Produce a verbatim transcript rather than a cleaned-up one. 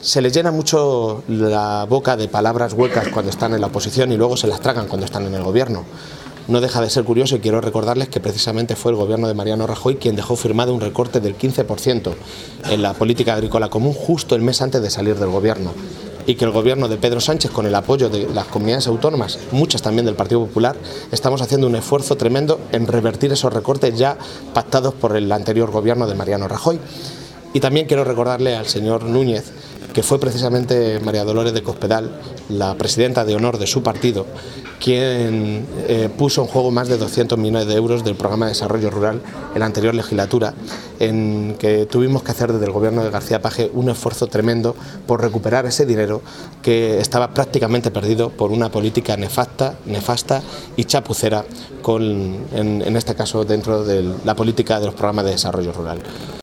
Se les llena mucho la boca de palabras huecas cuando están en la oposición y luego se las tragan cuando están en el gobierno. No deja de ser curioso y quiero recordarles que precisamente fue el gobierno de Mariano Rajoy quien dejó firmado un recorte del quince por ciento en la política agrícola común justo el mes antes de salir del gobierno, y que el gobierno de Pedro Sánchez, con el apoyo de las comunidades autónomas, muchas también del Partido Popular, estamos haciendo un esfuerzo tremendo en revertir esos recortes ya pactados por el anterior gobierno de Mariano Rajoy. Y también quiero recordarle al señor Núñez que fue precisamente María Dolores de Cospedal, la presidenta de honor de su partido, quien eh, puso en juego más de doscientos millones de euros del programa de desarrollo rural en la anterior legislatura, en que tuvimos que hacer desde el gobierno de García Paje un esfuerzo tremendo por recuperar ese dinero que estaba prácticamente perdido por una política nefasta, nefasta y chapucera, con, en, en este caso dentro de la política de los programas de desarrollo rural.